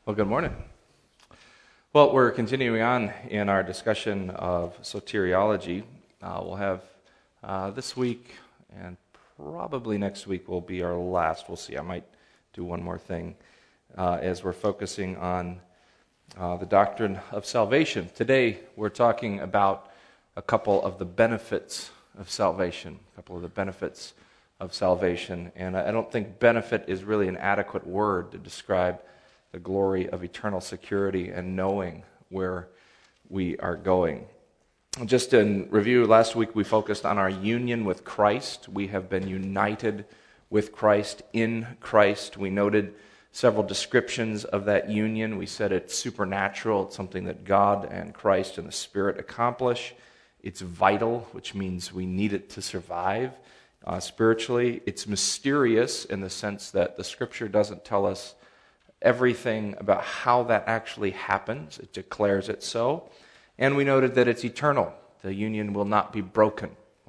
Well, good morning. Well, we're continuing on in our discussion of soteriology. We'll have this week and probably next week will be our last. We'll see. I might do one more thing as we're focusing on the doctrine of salvation. Today, we're talking about a couple of the benefits of salvation. And I don't think benefit is really an adequate word to describe the glory of eternal security and knowing where we are going. Just in review, last week we focused on our union with Christ. We have been united with Christ in Christ. We noted several descriptions of that union. We said it's supernatural. It's something that God and Christ and the Spirit accomplish. It's vital, which means we need it to survive spiritually. It's mysterious in the sense that the Scripture doesn't tell us everything about how that actually happens. It declares it so. And we noted that it's eternal. The union will not be broken.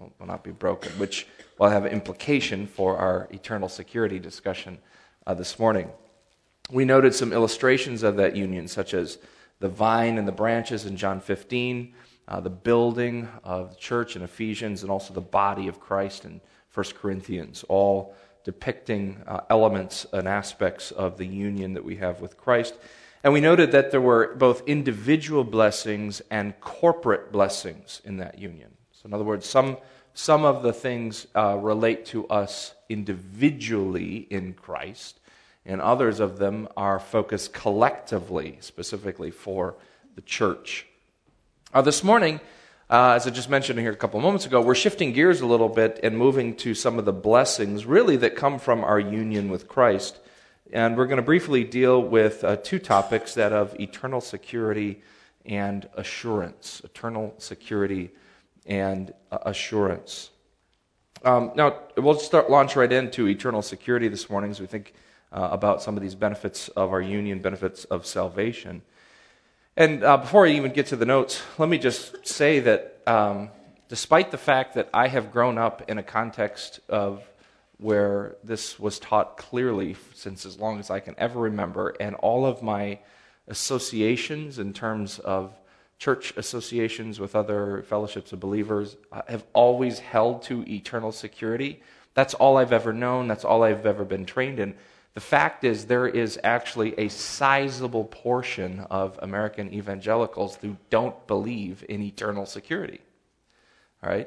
Which will have an implication for our eternal security discussion this morning. We noted some illustrations of that union, such as the vine and the branches in John 15, the building of the church in Ephesians, and also the body of Christ in 1 Corinthians, all depicting elements and aspects of the union that we have with Christ. And we noted that there were both individual blessings and corporate blessings in that union. So in other words, some of the things relate to us individually in Christ, and others of them are focused collectively, specifically for the church. This morning, as I just mentioned here a couple of moments ago, we're shifting gears a little bit and moving to some of the blessings, really, that come from our union with Christ. And we're going to briefly deal with two topics, that of eternal security and assurance. Eternal security and assurance. Now, we'll launch right into eternal security this morning as we think about some of these benefits of our union, benefits of salvation. And before I even get to the notes, let me just say that despite the fact that I have grown up in a context of where this was taught clearly since as long as I can ever remember, and all of my associations in terms of church associations with other fellowships of believers have always held to eternal security. That's all I've ever known. That's all I've ever been trained in. The fact is, there is actually a sizable portion of American evangelicals who don't believe in eternal security. All right?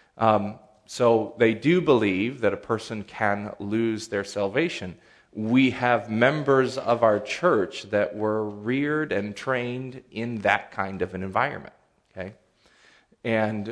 So they do believe that a person can lose their salvation. We have members of our church that were reared and trained in that kind of an environment. Okay? And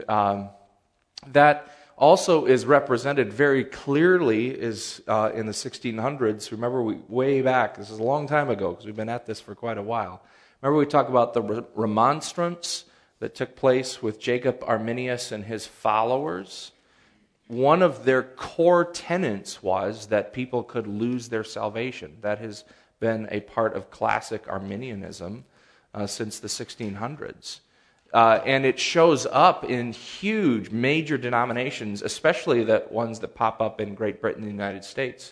that also is represented very clearly is in the 1600s. Remember, way back, this is a long time ago because we've been at this for quite a while. Remember we talked about the remonstrance that took place with Jacob Arminius and his followers? One of their core tenets was that people could lose their salvation. That has been a part of classic Arminianism since the 1600s. And it shows up in huge, major denominations, especially the ones that pop up in Great Britain and the United States.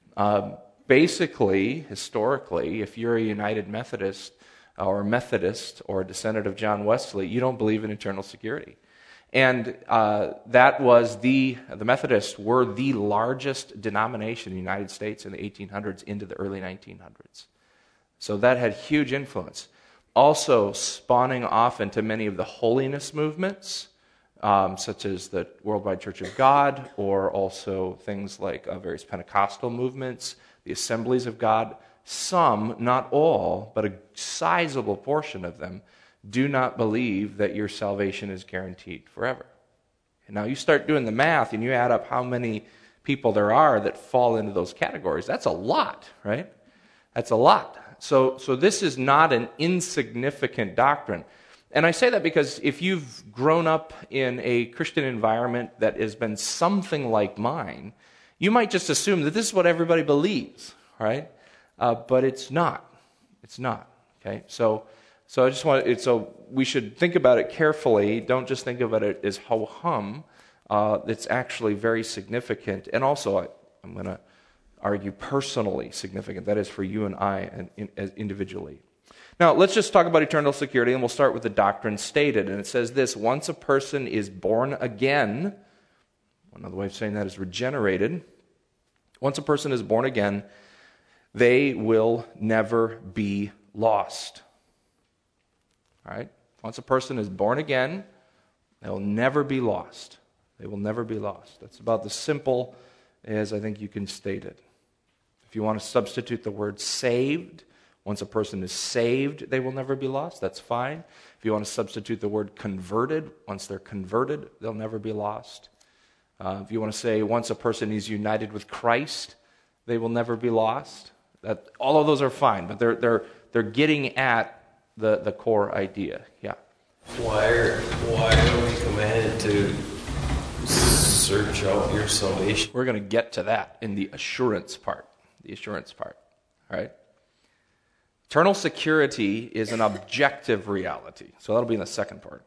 Basically, historically, if you're a United Methodist or a descendant of John Wesley, you don't believe in eternal security. And that was the Methodists were the largest denomination in the United States in the 1800s into the early 1900s. So that had huge influence. Also spawning off into many of the holiness movements, such as the Worldwide Church of God, or also things like various Pentecostal movements, the Assemblies of God. Some, not all, but a sizable portion of them, do not believe that your salvation is guaranteed forever. And now you start doing the math and you add up how many people there are that fall into those categories. That's a lot, right? That's a lot. So this is not an insignificant doctrine. And I say that because if you've grown up in a Christian environment that has been something like mine, you might just assume that this is what everybody believes, right? But it's not. It's not. Okay? So we should think about it carefully. Don't just think about it as ho-hum. It's actually very significant. And also, I'm going to argue personally significant. That is for you and I as individually. Now, let's just talk about eternal security, and we'll start with the doctrine stated. And it says this: once a person is born again, another way of saying that is regenerated. Once a person is born again, they will never be lost. All right? Once a person is born again, they will never be lost. They will never be lost. That's about as simple as I think you can state it. If you want to substitute the word saved, once a person is saved, they will never be lost. That's fine. If you want to substitute the word converted, once they're converted, they'll never be lost. If you want to say once a person is united with Christ, they will never be lost. All of those are fine, but they're getting at the core idea. Yeah. Why are we commanded to search out your salvation? We're going to get to that in the assurance part. The assurance part. All right. Eternal security is an objective reality. So that'll be in the second part.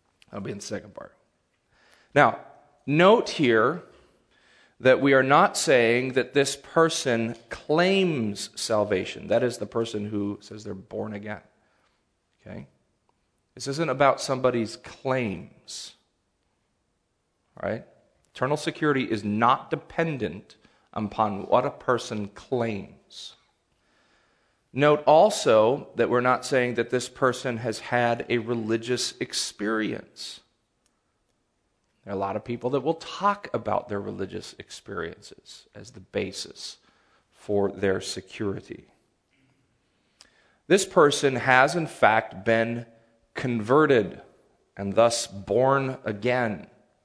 Now, note here that we are not saying that this person claims salvation. That is the person who says they're born again. Okay? This isn't about somebody's claims. All right? Eternal security is not dependent upon what a person claims. Note also that we're not saying that this person has had a religious experience. There are a lot of people that will talk about their religious experiences as the basis for their security. This person has in fact been converted and thus born again.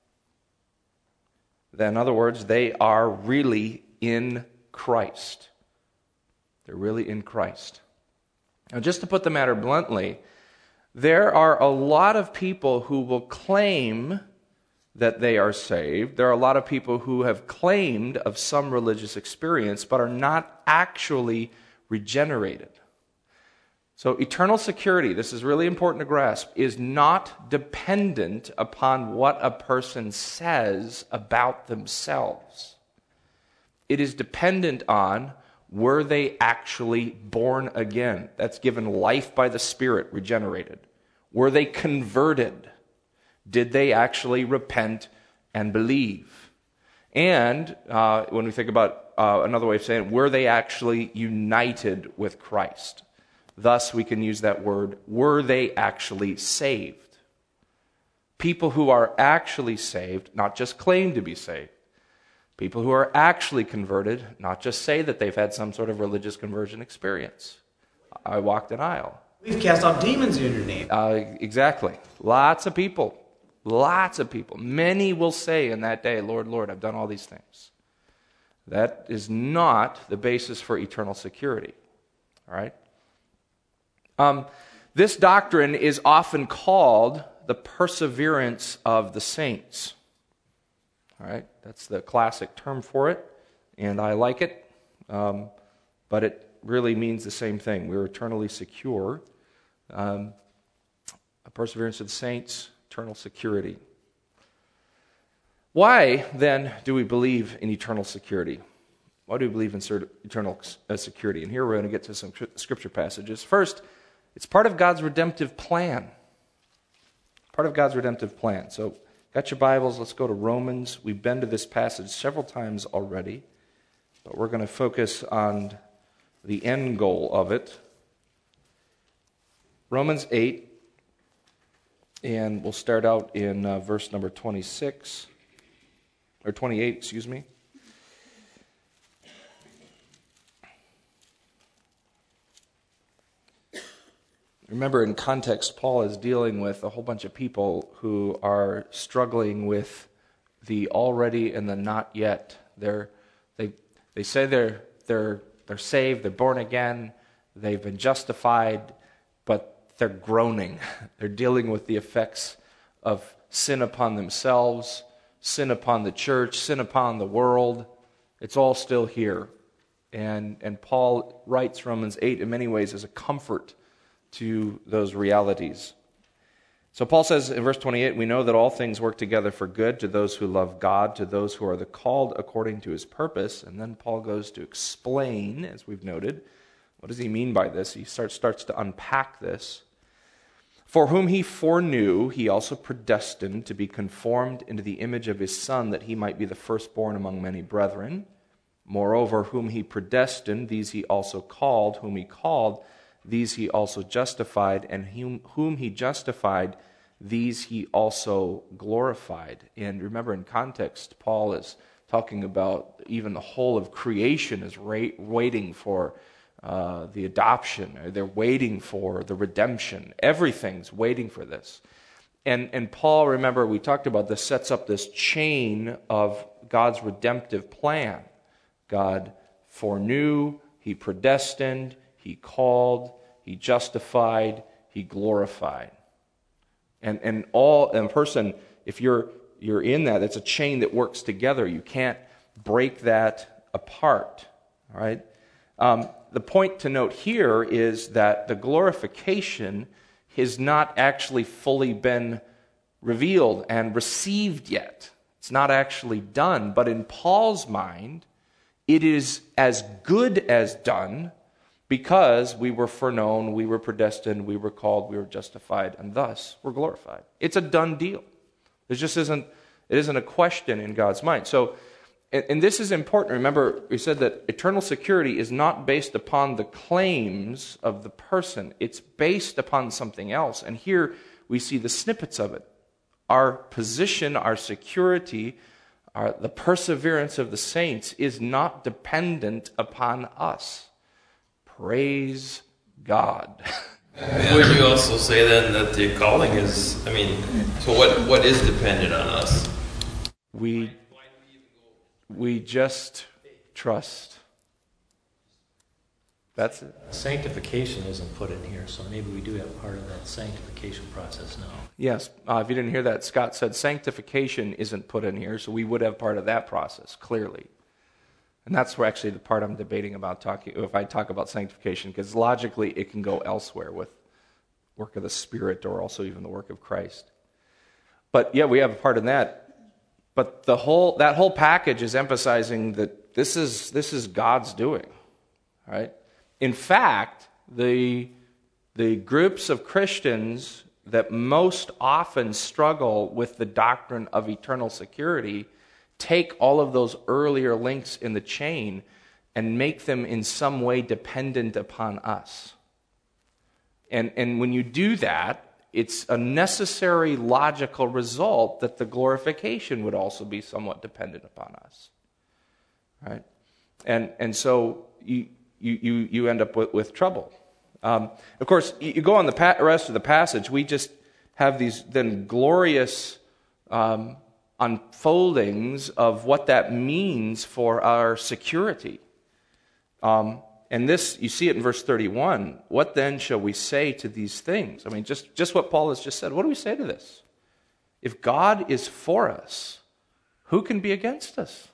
In other words, they are really in Christ. They're really in Christ. Now, just to put the matter bluntly, there are a lot of people who will claim that they are saved. There are a lot of people who have claimed of some religious experience but are not actually regenerated. So eternal security, this is really important to grasp, is not dependent upon what a person says about themselves. It is dependent on, were they actually born again? That's given life by the Spirit, regenerated. Were they converted? Did they actually repent and believe? And when we think about another way of saying it, were they actually united with Christ? Thus, we can use that word, were they actually saved? People who are actually saved, not just claim to be saved. People who are actually converted, not just say that they've had some sort of religious conversion experience. I walked an aisle. We've cast out demons in your name. Exactly. Lots of people. Lots of people. Many will say in that day, Lord, Lord, I've done all these things. That is not the basis for eternal security. All right? This doctrine is often called the perseverance of the saints. All right? That's the classic term for it, and I like it, but it really means the same thing. We're eternally secure. A perseverance of the saints, eternal security. Why, then, do we believe in eternal security? Why do we believe in eternal security? And here we're going to get to some scripture passages. First, it's part of God's redemptive plan. Part of God's redemptive plan. So, got your Bibles, let's go to Romans. We've been to this passage several times already, but we're going to focus on the end goal of it. Romans 8, and we'll start out in verse number 28, excuse me. Remember, in context, Paul is dealing with a whole bunch of people who are struggling with the already and the not yet. They say they're saved, they're born again, they've been justified, but they're groaning. They're dealing with the effects of sin upon themselves, sin upon the church, sin upon the world. It's all still here. And Paul writes Romans 8 in many ways as a comfort to those realities. So Paul says in verse 28, we know that all things work together for good to those who love God, to those who are the called according to his purpose. And then Paul goes to explain, as we've noted, what does he mean by this? He starts to unpack this. For whom he foreknew, he also predestined to be conformed into the image of his Son, that he might be the firstborn among many brethren. Moreover, whom he predestined, these he also called. Whom he called, these he also justified. And whom he justified, these he also glorified. And remember, in context, Paul is talking about even the whole of creation is waiting for the adoption. They're waiting for the redemption. Everything's waiting for this. And Paul, remember, we talked about this, sets up this chain of God's redemptive plan. God foreknew, he predestined, he called, he justified, he glorified. And all in person, if you're in that, it's a chain that works together. You can't break that apart. All right? The point to note here is that the glorification has not actually fully been revealed and received yet. It's not actually done. But in Paul's mind, it is as good as done because we were foreknown, we were predestined, we were called, we were justified, and thus we're glorified. It's a done deal. It isn't a question in God's mind. So, and this is important. Remember, we said that eternal security is not based upon the claims of the person. It's based upon something else. And here we see the snippets of it. Our position, our security, the perseverance of the saints is not dependent upon us. Praise God. Would you also say then that the calling is, so what is dependent on us? We just trust. That's it. Sanctification isn't put in here, so maybe we do have part of that sanctification process now. Yes, if you didn't hear that, Scott said sanctification isn't put in here, so we would have part of that process, clearly. And that's where actually the part I'm debating about if I talk about sanctification, because logically it can go elsewhere with work of the Spirit or also even the work of Christ. But yeah, we have a part in that. But that whole package is emphasizing that this is God's doing, right? In fact, the groups of Christians that most often struggle with the doctrine of eternal security take all of those earlier links in the chain and make them in some way dependent upon us. And when you do that, it's a necessary logical result that the glorification would also be somewhat dependent upon us, right? And so you end up with trouble. Of course, you go on the rest of the passage. We just have these then glorious unfoldings of what that means for our security. And this, you see it in verse 31. What then shall we say to these things? Just what Paul has just said. What do we say to this? If God is for us, who can be against us?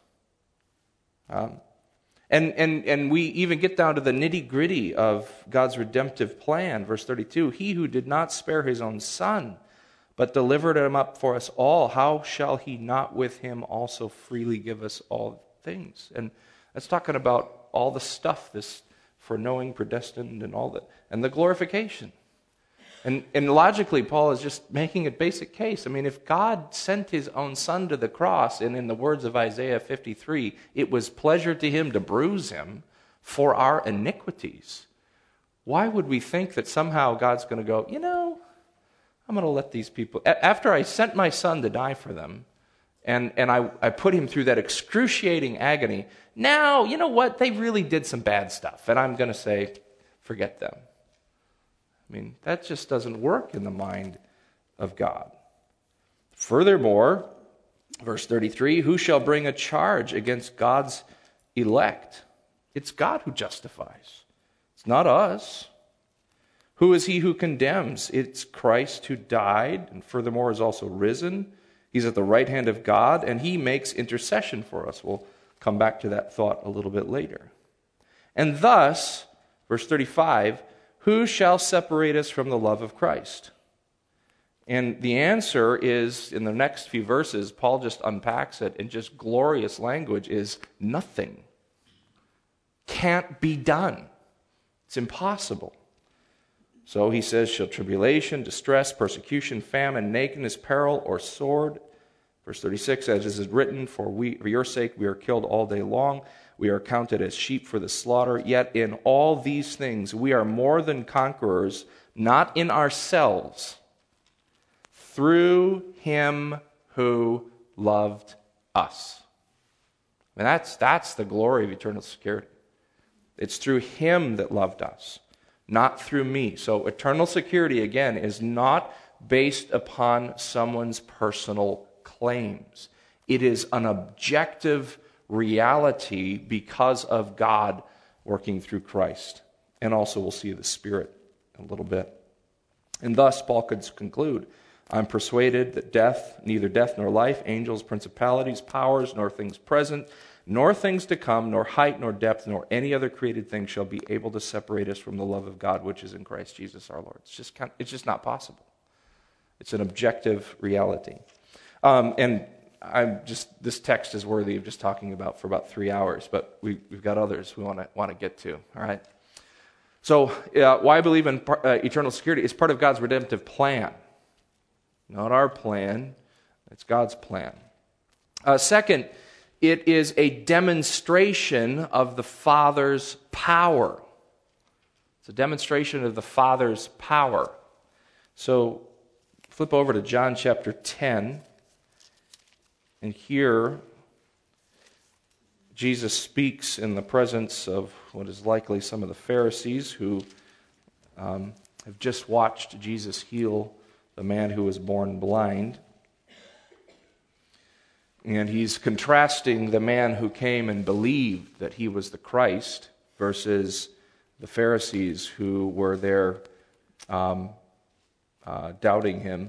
And we even get down to the nitty-gritty of God's redemptive plan. Verse 32, he who did not spare his own son, but delivered him up for us all, how shall he not with him also freely give us all things? And that's talking about all the stuff, this foreknowing, predestined, and all that, and the glorification. And logically, Paul is just making a basic case. If God sent his own son to the cross, and in the words of Isaiah 53, it was pleasure to him to bruise him for our iniquities, why would we think that somehow God's going to go, I'm going to let these people, after I sent my son to die for them, and I put him through that excruciating agony, now, you know what, they really did some bad stuff, and I'm going to say, forget them. That just doesn't work in the mind of God. Furthermore, verse 33, who shall bring a charge against God's elect? It's God who justifies. It's not us. Who is he who condemns? It's Christ who died, and furthermore is also risen. He's at the right hand of God, and he makes intercession for us. We'll come back to that thought a little bit later. And thus, verse 35, who shall separate us from the love of Christ? And the answer is, in the next few verses, Paul just unpacks it in just glorious language, is nothing. Can't be done. It's impossible. So he says, shall tribulation, distress, persecution, famine, nakedness, peril, or sword? Verse 36, as it is written, for your sake we are killed all day long. We are counted as sheep for the slaughter. Yet in all these things we are more than conquerors, not in ourselves, through him who loved us. And that's the glory of eternal security. It's through him that loved us, not through me. So eternal security, again, is not based upon someone's personal claims. It is an objective reality because of God working through Christ. And also we'll see the Spirit a little bit. And thus, Paul could conclude, I'm persuaded that neither death nor life, angels, principalities, powers, nor things present, nor things to come, nor height, nor depth, nor any other created thing shall be able to separate us from the love of God which is in Christ Jesus our Lord. It's just not possible. It's an objective reality. This text is worthy of just talking about for about 3 hours, but we've got others we want to get to. All right. So why I believe in eternal security? It's part of God's redemptive plan. Not our plan. It's God's plan. Second, it is a demonstration of the Father's power. It's a demonstration of the Father's power. So flip over to John chapter 10. And here, Jesus speaks in the presence of what is likely some of the Pharisees who have just watched Jesus heal the man who was born blind. And he's contrasting the man who came and believed that he was the Christ versus the Pharisees who were there doubting him.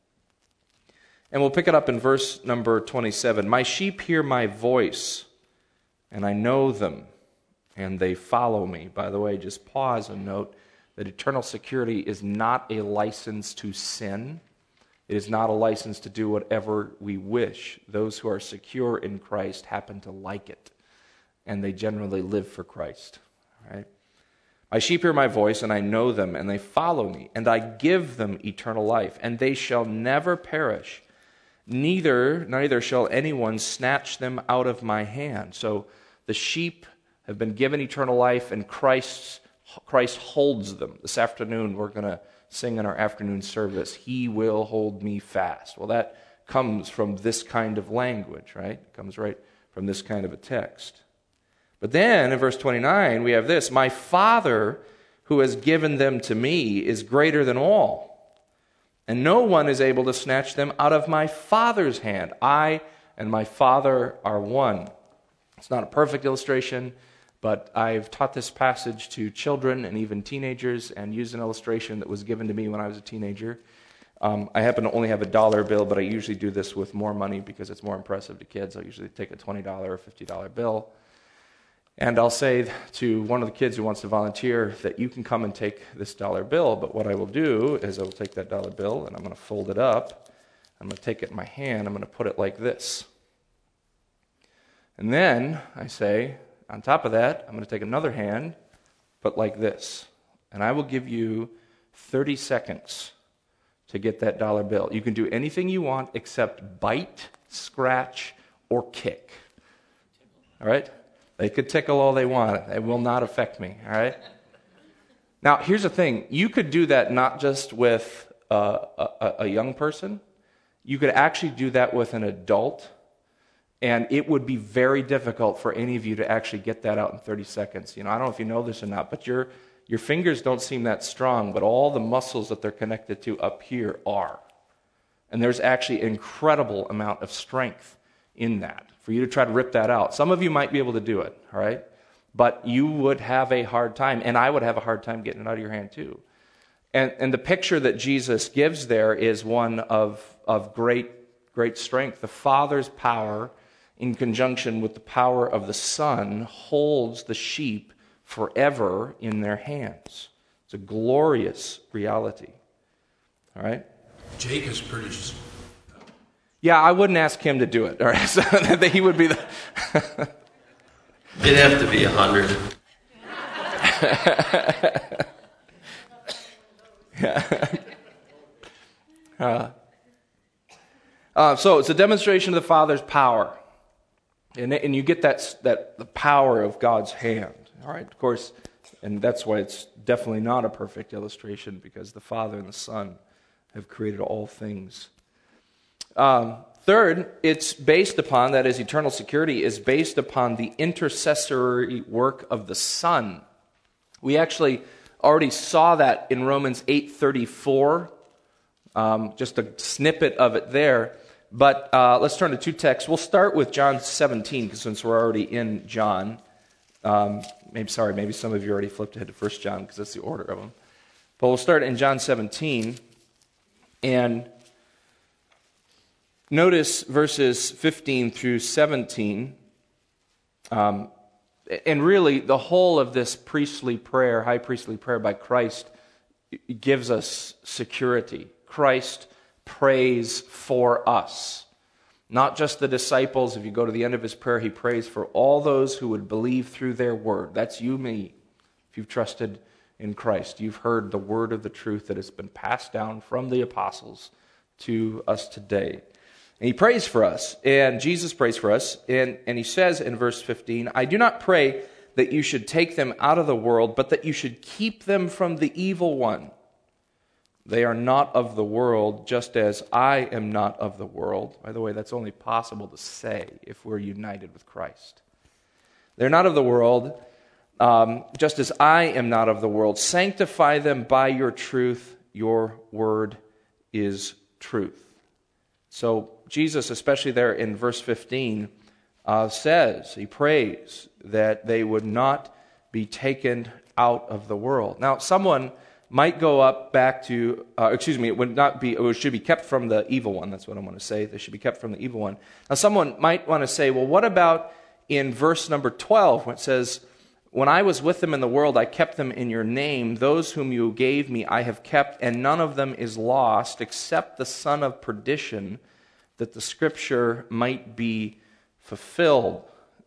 And we'll pick it up in verse number 27. My sheep hear my voice, and I know them, and they follow me. By the way, just pause and note that eternal security is not a license to sin. It is not a license to do whatever we wish. Those who are secure in Christ happen to like it, and they generally live for Christ. All right? My sheep hear my voice, and I know them, and they follow me, and I give them eternal life, and they shall never perish. Neither shall anyone snatch them out of my hand. So the sheep have been given eternal life, and Christ holds them. This afternoon we're going to sing in our afternoon service, He will hold me fast. Well, that comes from this kind of language, right? It comes right from this kind of a text. But then in verse 29 we have this, my Father who has given them to me is greater than all, and no one is able to snatch them out of my Father's hand. I and my Father are one. It's not a perfect illustration, but I've taught this passage to children and even teenagers and used an illustration that was given to me when I was a teenager. I happen to only have a dollar bill, but I usually do this with more money because it's more impressive to kids. I'll usually take a $20 or $50 bill. And I'll say to one of the kids who wants to volunteer that you can come and take this dollar bill, but what I will do is I will take that dollar bill and I'm going to fold it up. I'm going to take it in my hand. I'm going to put it like this. And then I say, on top of that, I'm going to take another hand, put like this. And I will give you 30 seconds to get that dollar bill. You can do anything you want except bite, scratch, or kick. All right? They could tickle all they want. It will not affect me, all right? Now, here's the thing. You could do that not just with a young person. You could actually do that with an adult, and it would be very difficult for any of you to actually get that out in 30 seconds. You know, I don't know if you know this or not, but your fingers don't seem that strong, but all the muscles that they're connected to up here are. And there's actually an incredible amount of strength in that, for you to try to rip that out. Some of you might be able to do it, all right? But you would have a hard time, and I would have a hard time getting it out of your hand too. And the picture that Jesus gives there is one of great strength. The Father's power, in conjunction with the power of the Son, holds the sheep forever in their hands. It's a glorious reality, all right? Jake is pretty. Yeah, I wouldn't ask him to do it. All right, so that he would be the. It'd have to be 100. So it's a demonstration of the Father's power, and you get that the power of God's hand. All right, of course, and that's why it's definitely not a perfect illustration, because the Father and the Son have created all things. Third, it's based upon, that is, eternal security is based upon the intercessory work of the Son. We actually already saw that in Romans 8:34, just a snippet of it there. But let's turn to two texts. We'll start with John 17, because since we're already in John. Maybe some of you already flipped ahead to 1 John, because that's the order of them. But we'll start in John 17, and notice verses 15 through 17. And really, the whole of this priestly prayer, high priestly prayer by Christ, gives us security. Christ prays for us. Not just the disciples. If you go to the end of his prayer, he prays for all those who would believe through their word. That's you, me. If you've trusted in Christ, you've heard the word of the truth that has been passed down from the apostles to us today. And he prays for us, and Jesus prays for us, and he says in verse 15, I do not pray that you should take them out of the world, but that you should keep them from the evil one. They are not of the world, just as I am not of the world. By the way, that's only possible to say if we're united with Christ. They're not of the world, just as I am not of the world. Sanctify them by your truth. Your word is truth. So Jesus, especially there in verse 15, says, he prays that they would not be taken out of the world. Now, someone might go up back to, it should be kept from the evil one. That's what I want to say. They should be kept from the evil one. Now, someone might want to say, well, what about in verse number 12, when it says, when I was with them in the world, I kept them in your name. Those whom you gave me I have kept, and none of them is lost, except the son of perdition, that the scripture might be fulfilled.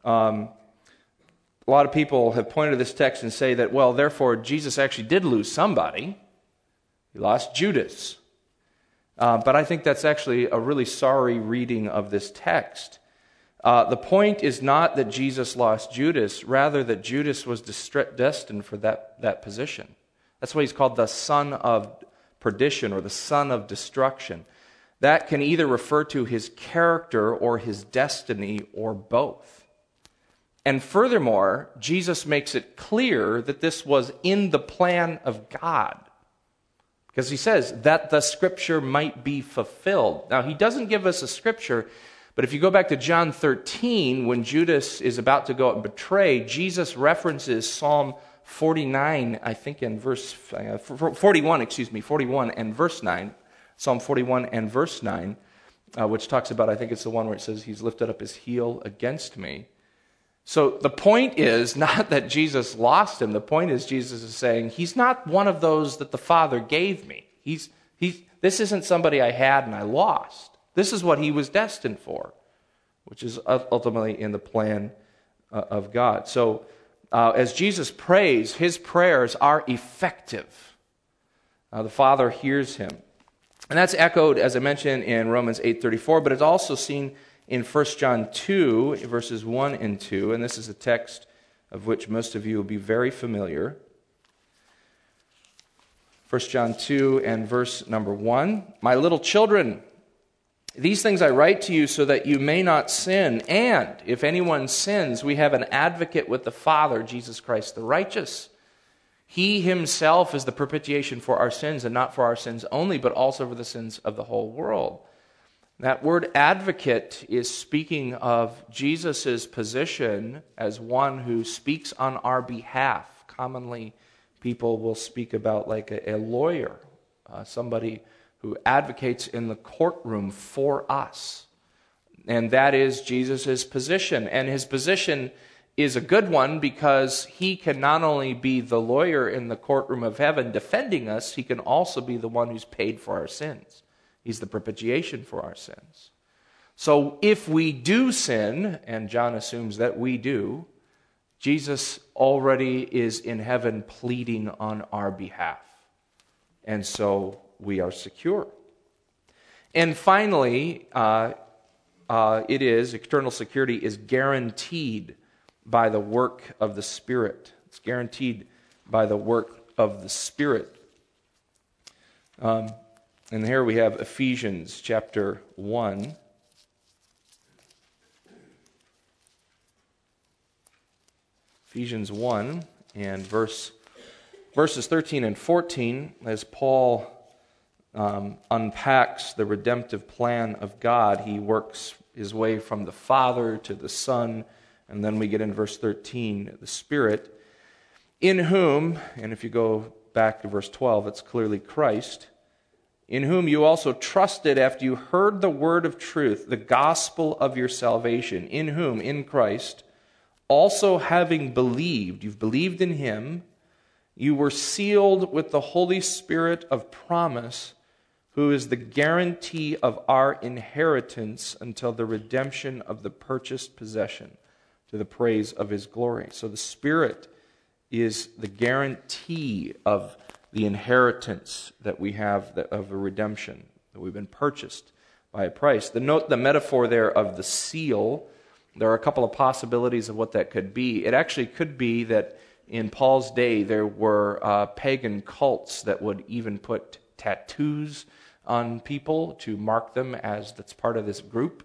A lot of people have pointed to this text and say that, well, therefore, Jesus actually did lose somebody. He lost Judas. But I think that's actually a really sorry reading of this text. The point is not that Jesus lost Judas, rather that Judas was destined for that position. That's why he's called the son of perdition, or the son of destruction. That can either refer to his character or his destiny, or both. And furthermore, Jesus makes it clear that this was in the plan of God. Because he says that the scripture might be fulfilled. Now, he doesn't give us a scripture, but if you go back to John 13, when Judas is about to go out and betray, Jesus references Psalm 49, I think in verse 41 and verse 9. Psalm 41 and verse 9, which talks about, I think it's the one where it says, he's lifted up his heel against me. So the point is not that Jesus lost him. The point is Jesus is saying, he's not one of those that the Father gave me. This isn't somebody I had and I lost. This is what he was destined for, which is ultimately in the plan of God. So as Jesus prays, his prayers are effective. The Father hears him. And that's echoed, as I mentioned, in Romans 8:34, but it's also seen in 1 John 2, verses 1 and 2, and this is a text of which most of you will be very familiar. 1 John 2 and verse number 1, my little children, these things I write to you so that you may not sin, and if anyone sins, we have an advocate with the Father, Jesus Christ the righteous. He himself is the propitiation for our sins, and not for our sins only, but also for the sins of the whole world. That word advocate is speaking of Jesus' position as one who speaks on our behalf. Commonly, people will speak about like a lawyer, somebody who advocates in the courtroom for us. And that is Jesus' position. And his position is a good one because he can not only be the lawyer in the courtroom of heaven defending us, he can also be the one who's paid for our sins. He's the propitiation for our sins. So if we do sin, and John assumes that we do, Jesus already is in heaven pleading on our behalf. And so we are secure. And finally, eternal security is guaranteed by the work of the Spirit. It's guaranteed by the work of the Spirit. And here we have Ephesians chapter 1. Ephesians 1 and verses 13 and 14, as Paul unpacks the redemptive plan of God, he works his way from the Father to the Son, and then we get in verse 13, the Spirit, in whom, and if you go back to verse 12, it's clearly Christ, in whom you also trusted after you heard the word of truth, the gospel of your salvation, in whom, in Christ, also having believed, you've believed in Him, you were sealed with the Holy Spirit of promise, who is the guarantee of our inheritance until the redemption of the purchased possession, to the praise of His glory. So the Spirit is the guarantee of the inheritance that we have of a redemption, that we've been purchased by a price. The metaphor there of the seal, there are a couple of possibilities of what that could be. It actually could be that in Paul's day there were pagan cults that would even put tattoos on people to mark them as that's part of this group.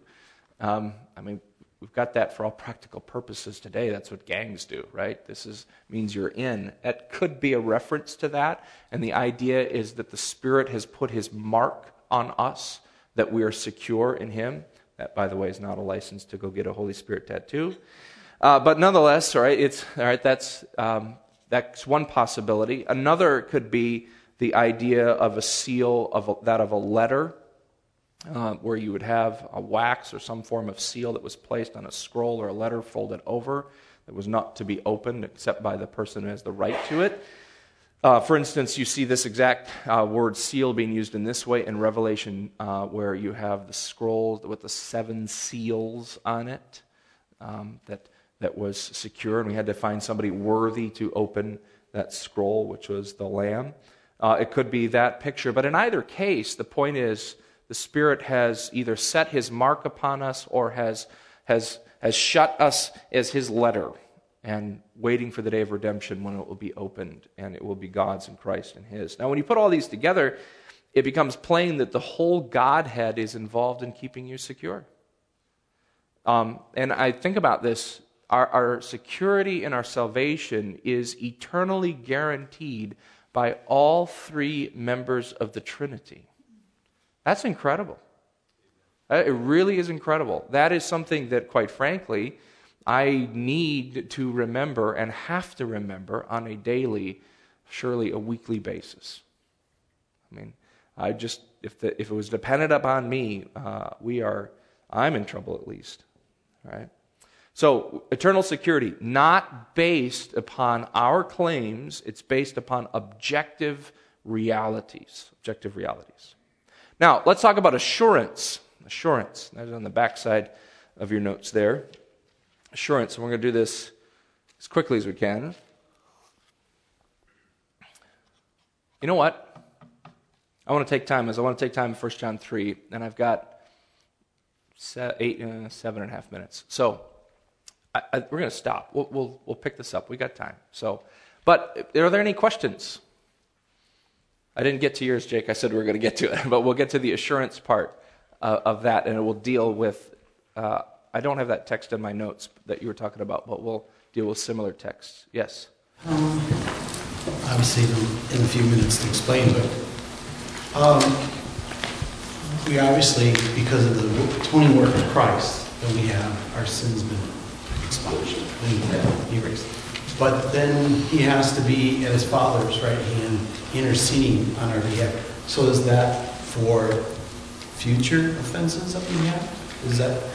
We've got that for all practical purposes today. That's what gangs do, right? This means you're in. That could be a reference to that. And the idea is that the Spirit has put His mark on us, that we are secure in Him. That, by the way, is not a license to go get a Holy Spirit tattoo. But nonetheless, all right, that's one possibility. Another could be the idea of a seal, of a letter, where you would have a wax or some form of seal that was placed on a scroll or a letter folded over that was not to be opened except by the person who has the right to it. For instance, you see this exact word seal being used in this way in Revelation, where you have the scroll with the 7 seals on it that was secure, and we had to find somebody worthy to open that scroll, which was the Lamb. It could be that picture, but in either case, the point is the Spirit has either set His mark upon us or has shut us as His letter, and waiting for the day of redemption when it will be opened, and it will be God's and Christ and His. Now, when you put all these together, it becomes plain that the whole Godhead is involved in keeping you secure. And I think about this, our security and our salvation is eternally guaranteed by all 3 members of the Trinity. That's incredible. It really is incredible. That is something that, quite frankly, I need to remember and have to remember on a daily, surely a weekly basis. If it was dependent upon me, I'm in trouble at least. Right? So, eternal security, not based upon our claims, it's based upon objective realities. Now, let's talk about assurance. Assurance. That's on the backside of your notes there. Assurance. And we're going to do this as quickly as we can. You know what? I want to take time in 1 John 3, and I've got 7.5 minutes. So we're going to stop. We'll pick this up. We got time. But are there any questions? I didn't get to yours, Jake. I said we were going to get to it, but we'll get to the assurance part of that, and it will deal with. I don't have that text in my notes that you were talking about, but we'll deal with similar texts. Yes? Obviously, in a few minutes to explain, but we obviously, because of the atoning work of Christ, that we have our sins been expunged and erased. But then He has to be at His Father's right hand, interceding on our behalf. So is that for future offenses that we have? Is that...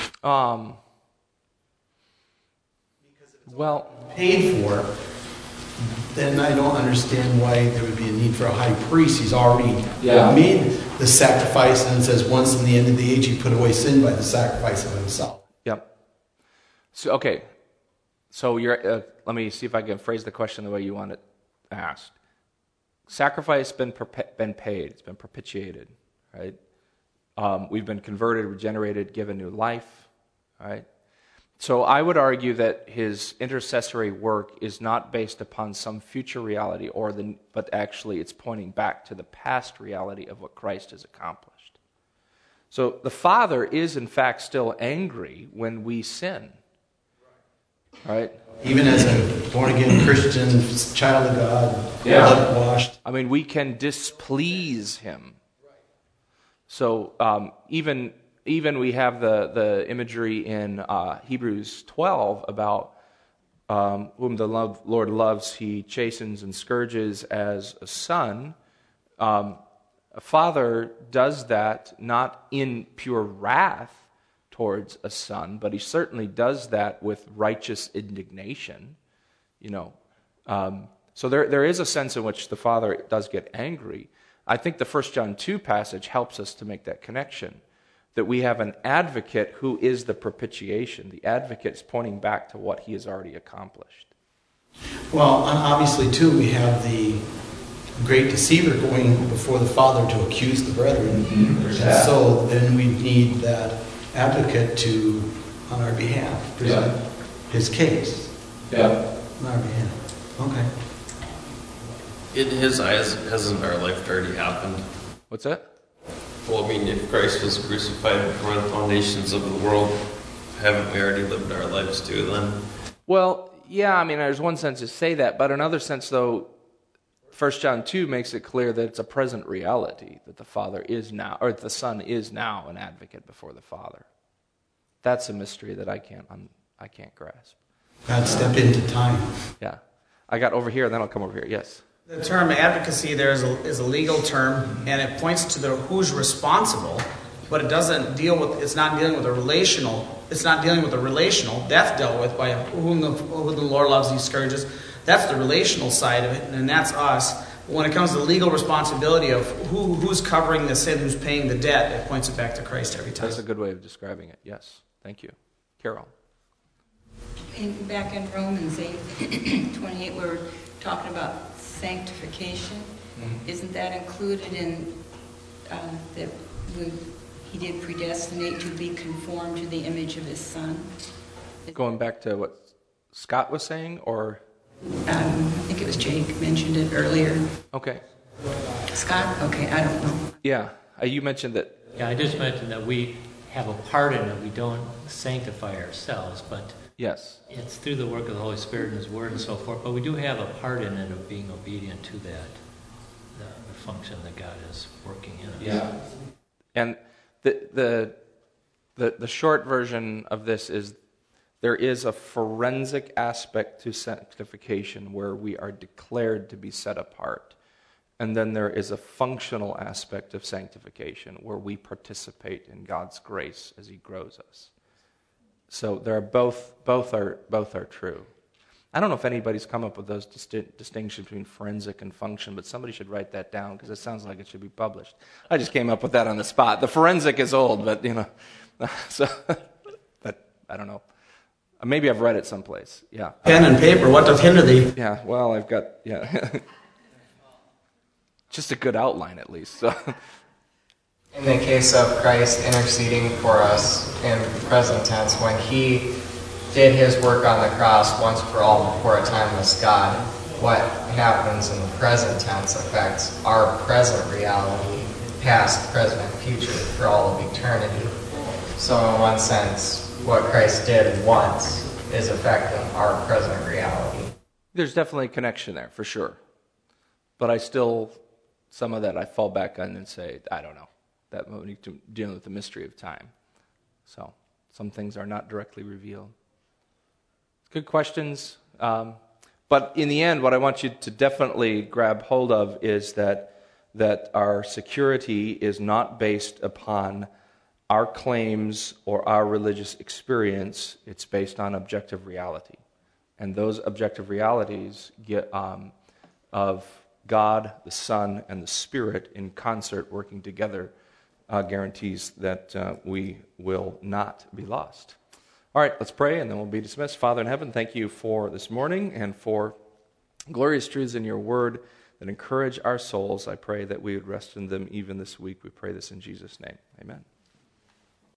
Well, paid for, then I don't understand why there would be a need for a high priest. He's already Yeah. made the sacrifice, and it says once in the end of the age he put away sin by the sacrifice of himself. Yep. So, okay. So let me see if I can phrase the question the way you want it asked. Sacrifice been paid. It's been propitiated, right? We've been converted, regenerated, given new life, right? So I would argue that his intercessory work is not based upon some future reality, but actually it's pointing back to the past reality of what Christ has accomplished. So the Father is in fact still angry when we sin, right? Even as a born-again Christian, child of God, Yeah. blood washed. I mean, we can displease him. So even we have the imagery in Hebrews 12 about whom the Lord loves, he chastens and scourges as a son. A father does that not in pure wrath towards a son, but he certainly does that with righteous indignation. So there is a sense in which the Father does get angry. I think the 1 John 2 passage helps us to make that connection, that we have an advocate who is the propitiation. The advocate is pointing back to what he has already accomplished. Well, and obviously, too, we have the great deceiver going before the Father to accuse the brethren. Yeah. So then we need that advocate to, on our behalf, present his case Yeah. on our behalf. Okay. In his eyes, hasn't our life already happened? What's that? Well, I mean, if Christ was crucified before the foundations of the world, haven't we already lived our lives too then? Well, yeah, I mean, there's one sense to say that, but another sense, though, 1 John 2 makes it clear that it's a present reality, that the Father is now, or the Son is now an advocate before the Father. That's a mystery that I can't grasp. God stepped into time. Yeah. I got over here, and then I'll come over here. Yes. The term advocacy there is a legal term, and it points to the who's responsible, but it doesn't deal with. It's not dealing with a relational. It's not dealing with a relational. That's dealt with by whom the Lord loves, He scourges. That's the relational side of it, and that's us. But when it comes to the legal responsibility of who's covering the sin, who's paying the debt, it points it back to Christ every time. That's a good way of describing it. Yes. Thank you. Carol. Back in Romans 8:28, we're talking about sanctification. Mm-hmm. Isn't that included in that he did predestinate to be conformed to the image of his Son? Going back to what Scott was saying, or? I think it was Jake mentioned it earlier. Okay. Scott? Okay, I don't know. Yeah. You mentioned that. Yeah, I just mentioned that we have a part in it. We don't sanctify ourselves, but Yes. it's through the work of the Holy Spirit and His Word and so forth. But we do have a part in it of being obedient to that, the function that God is working in us. Yeah. And the short version of this is there is a forensic aspect to sanctification where we are declared to be set apart. And then there is a functional aspect of sanctification where we participate in God's grace as He grows us. So there are both are true. I don't know if anybody's come up with those distinctions between forensic and function, but somebody should write that down because it sounds like it should be published. I just came up with that on the spot. The forensic is old, but so but I don't know. Maybe I've read it someplace. Yeah. Pen and paper, what doth hinder thee? Yeah. Well, I've got just a good outline at least. So. In the case of Christ interceding for us in the present tense, when He did His work on the cross once for all before a timeless God, what happens in the present tense affects our present reality, past, present, and future, for all of eternity. So in one sense, what Christ did once is affecting our present reality. There's definitely a connection there, for sure. But I still, some of that I fall back on and say, I don't know. That we need to deal with the mystery of time. So some things are not directly revealed. Good questions. But in the end, what I want you to definitely grab hold of is that our security is not based upon our claims or our religious experience. It's based on objective reality. And those objective realities of God, the Son, and the Spirit in concert working together guarantees that we will not be lost. All right, let's pray, and then we'll be dismissed. Father in heaven, thank you for this morning and for glorious truths in your word that encourage our souls. I pray that we would rest in them even this week. We pray this in Jesus' name. Amen.